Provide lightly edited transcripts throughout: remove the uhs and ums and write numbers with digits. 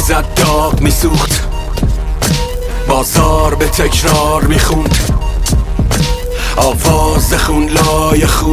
میزد داغ میسوخت، بازار به تکرار میخوند، آواز خون لای خون.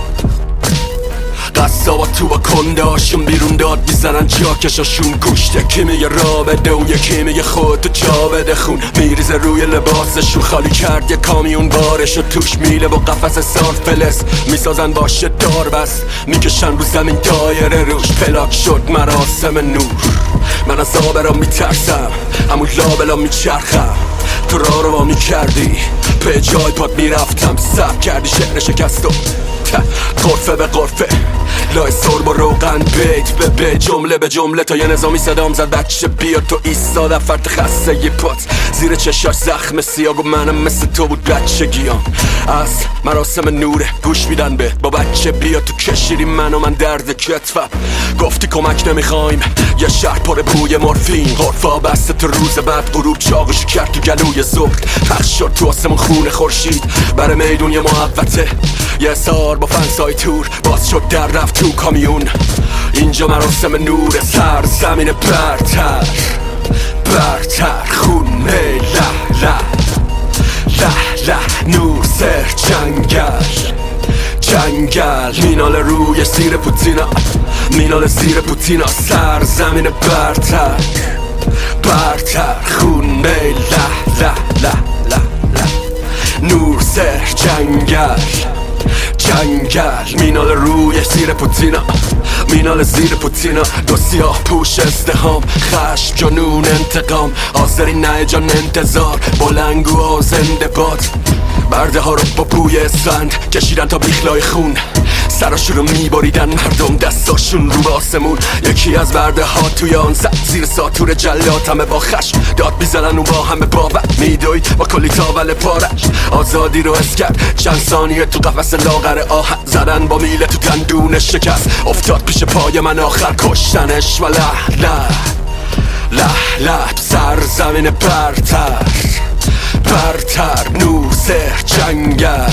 قصابا تو با کنداشون بیرون داد میزنن جاکشاشون گوشت. یکی میگه را بده و یکی میگه خودتو جا بده. خون میریزه روی لباسشون، خالی کرد یه کامیون بارشو توش میله با قفس سال فلس میسازن باشه دار بس میکشن رو زمین دایره روش. پلاک شد مراسم نور، من از آبرا میترسم همون لابلا میچرخم. تو را رو میکردی به جای پاد میرفتم، سب کردی شعر شکست و غرفه به غرفه لای سرب و روغن بیت به بیت جمله به جمله تا یه نظامی صدام زد بچه بیا. تو ایستادم فرد خسته یه پات زیر چشاش زخم سیاه و منم مثل تو بود بچگیام. از مراسم نوره گوش میدن به با بچه بیا. تو کشیدی من و من درد کتفم، گفتی کمک نمیخوایم یه شهر پر بوی مورفین. غرفا بسته تو روز بعد غروب چاقشو کرد تو گلوی ظهر. پخش شد تو آسمون خون خورشید بر میدون یه محوطه، یه سار با فنسای تور باز شد در رفت تو کامیون. اینجا مراسم نور سر زمین برتر برتر خونه له له له له نور سر جنگل جنگل مینال روی زیر پوتینا، مینال زیر پوتینا سر زمین برتر برتر خونه له له له له له نور سر جنگل جنگل مینال روی زیر پوتینا، مینال زیر پوتینا. دو سیاه پوش ازدهام، خشم جنون انتقام، آزری نه جان انتظار، بلنگو و زنده باد. برده ها رو با بوی اسفند کشیدن تا بیخلای خون، سراشون رو میبریدن مردم دستاشون رو به آسمون. یکی از برده ها توی آن زد زیر ساتور جلات، همه با خشم داد میزنن و با همه باور میدوید با کلی تاول پارش. آزادی رو حس کرد چند ثانیه تو قفس لاغر آهن، زدن با میله تو دندون شکست، افتاد پیش پای من آخر کشتنش و له له له له تو سر زمین برتر برتر نور سر جنگل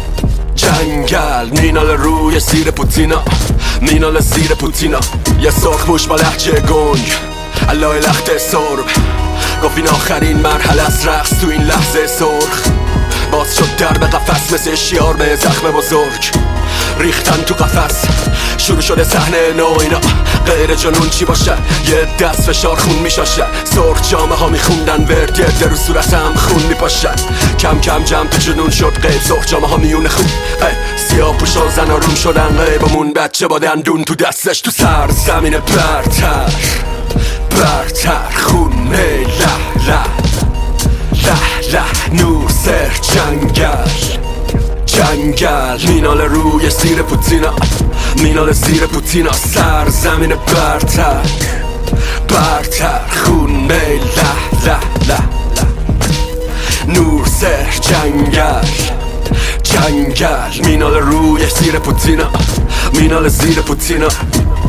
جنگل مینال روی زیر پوتینا، مینال زیر پوتینا. یه سرخ موش با لحجه گنگ علای لخت سرب گفت این آخرین مرحله از رقص تو این لحظه سرخ. باز شد در به قفس مثل شیار به زخم بزرگ، ریختن تو قفس شروع شده صحنه نو. اینا غیر جنون چی باشه یه دست فشار خون میشاشن، سرخ جامعه ها میخوندن ورد یه در صورت هم خون میپاشن. کم کم جمع تو جنون شد غیب، سرخ جامعه ها میونه خون سیاه پوشا زن روم شدن غیبمون. بچه با دندون تو دستش تو سر زمین برتر برتر خونه له له له له نور سر جنگل جنگل مینال روی زیر پوتینا، مینال زیر پوتینا سر زمین برتر برتر خونه له له له له نور سر جنگل جنگل مینال روی زیر پوتینا، مینال زیر پوتینا.